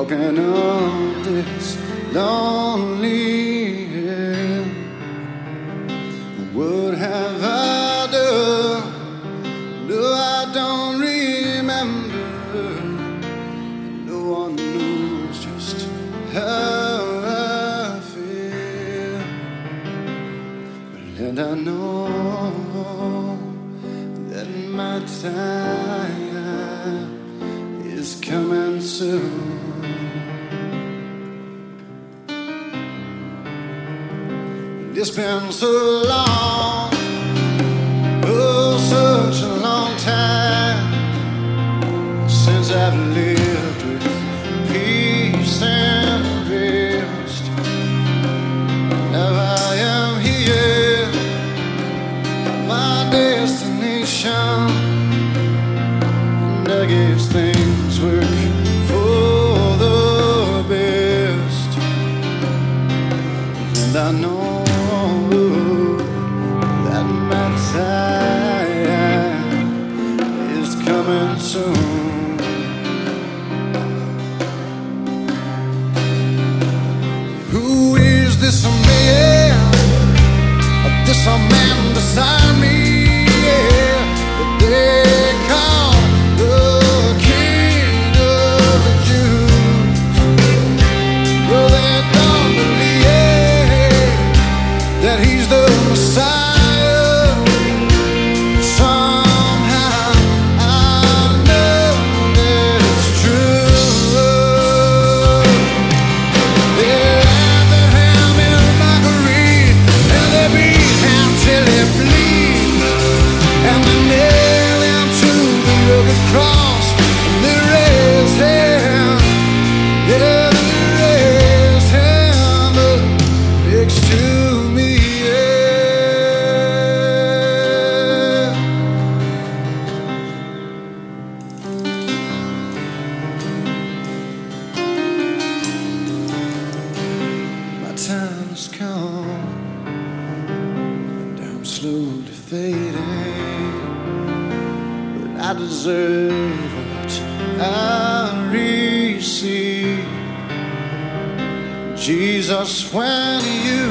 walking up this lonely hill. What have I done? No, I don't remember. No one knows just how I feel. And I know that my time is coming soon. It's been so long, oh, such a long time since I've lived with peace and rest. Now I am here, my destination, and I guess things work for the best. And I know that my time is coming soon. Who is this man? This a man beside me, yeah, that they call the King of the Jews. Well, they don't believe that he's the Messiah. Somehow I know that it's true. They wrap their ham in mockery, and they beat him till he bleeds, and they nail him to the rugged cross, and they raise him, yeah, they raise him up next to me. My time has come, and I'm slowly fading, but I deserve what I receive. Jesus, when you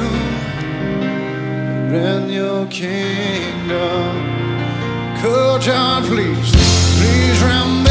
reign your kingdom, could you please remember